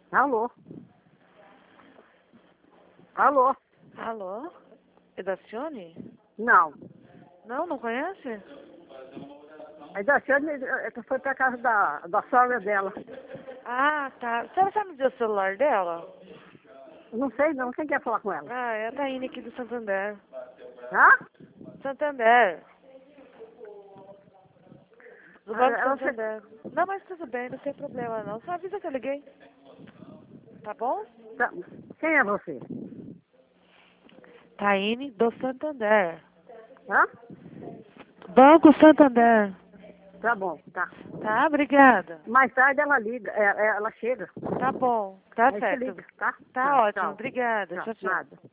Alô? Alô? Alô? É da Cione? Não. Não, não conhece? A Daciane foi pra casa da sogra dela. Ah, tá. A senhora sabe me dizer o celular dela? Não sei não, quem quer falar com ela? Ah, é a Taine aqui do Santander. Hã? Santander. Do Banco Ela Santander. Não, mas tudo bem, não tem problema não. Só avisa que eu liguei. Tá bom? tá- Quem é você? Taine do Santander. Hã? Banco Santander. Tá bom, tá. Tá, obrigada. Mais tarde ela liga, ela chega. Tá bom, tá Aí você certo. liga, tá? Tá ótimo, Tchau. obrigada. Tchau, Tchau, tchau. nada.